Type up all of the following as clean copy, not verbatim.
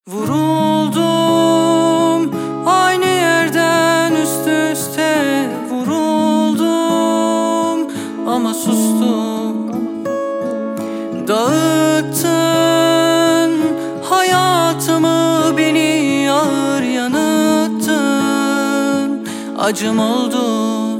Vuruldum aynı yerden üst üste vuruldum ama sustum. Dağıttın hayatımı, beni ağır yanıttın. Acım oldu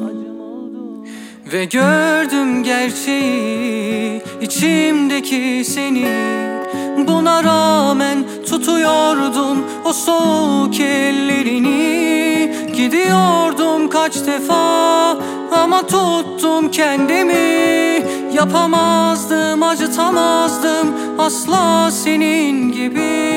ve gördüm gerçeği, içimdeki seni. Buna rağmen tutuyordum o soğuk ellerini. Gidiyordum kaç defa ama tuttum kendimi. Yapamazdım, acıtamazdım asla senin gibi.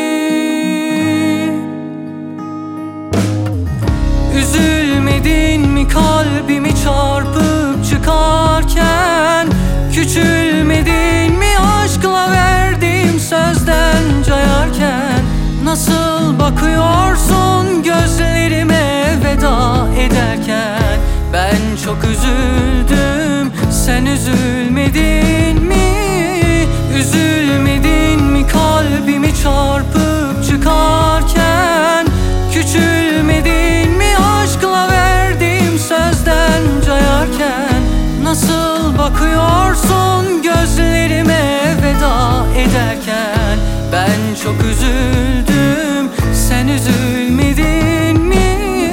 Üzülmedin mi kalbimi çarpıp çıkarken? Küçülmedin mi aşkla verdiğim sözden cayarken? Nasıl bakıyorsun gözlerime veda ederken? Ben çok üzüldüm, sen üzülmedin mi? Üzülmedin mi kalbimi çarpıp çıkarken? Küçülmedin mi aşkla verdiğim sözden cayarken? Nasıl bakıyorsun gözlerime veda ederken? Ben çok üzüldüm, sen üzülmedin mi?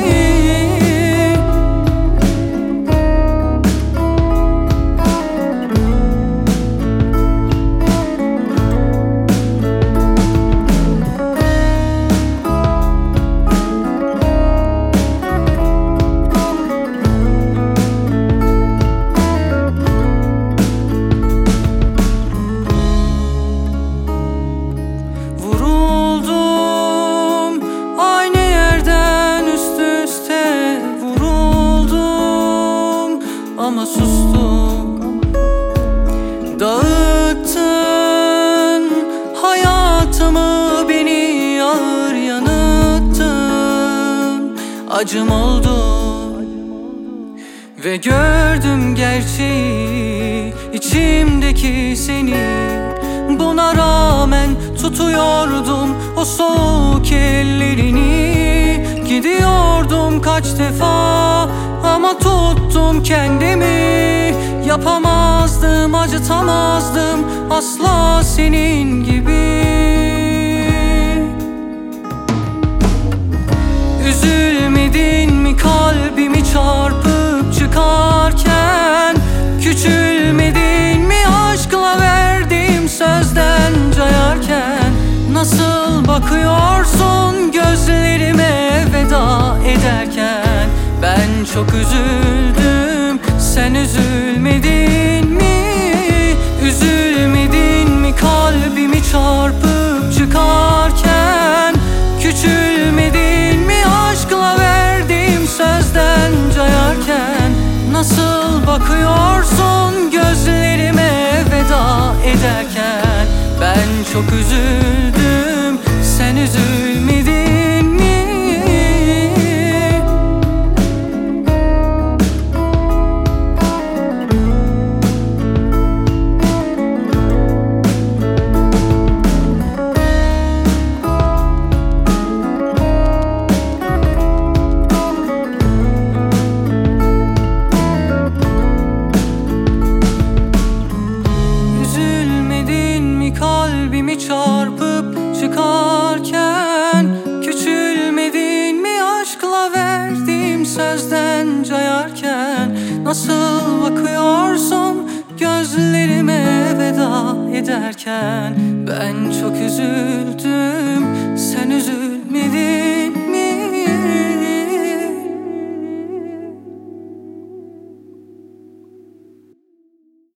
Ama sustum. Dağıttın hayatımı, beni ağır yanıttın. Acım oldu ve gördüm gerçeği, içimdeki seni. Buna rağmen tutuyordum o soğuk ellerini. Gidiyordum kaç defa ama tuttum kendimi. Yapamazdım, acıtamazdım asla senin gibi. Üzülmedin mi kalbimi çarpıp çıkarken? Küçülmedin mi aşkla verdiğim sözden cayarken? Nasıl bakıyorsun gözlerime veda ederken? Ben çok üzüldüm, sen üzülmedin mi? Üzülmedin mi kalbimi çarpıp çıkarken? Küçülmedin mi aşkla verdiğim sözden cayarken? Nasıl bakıyorsun gözlerime veda ederken? Ben çok üzüldüm, sen üzülmedin mi? Kalbimi çarpıp çıkarken? Küçülmedin mi aşkla verdiğim sözden cayarken? Nasıl bakıyorsun gözlerime veda ederken? Ben çok üzüldüm, sen üzülmedin.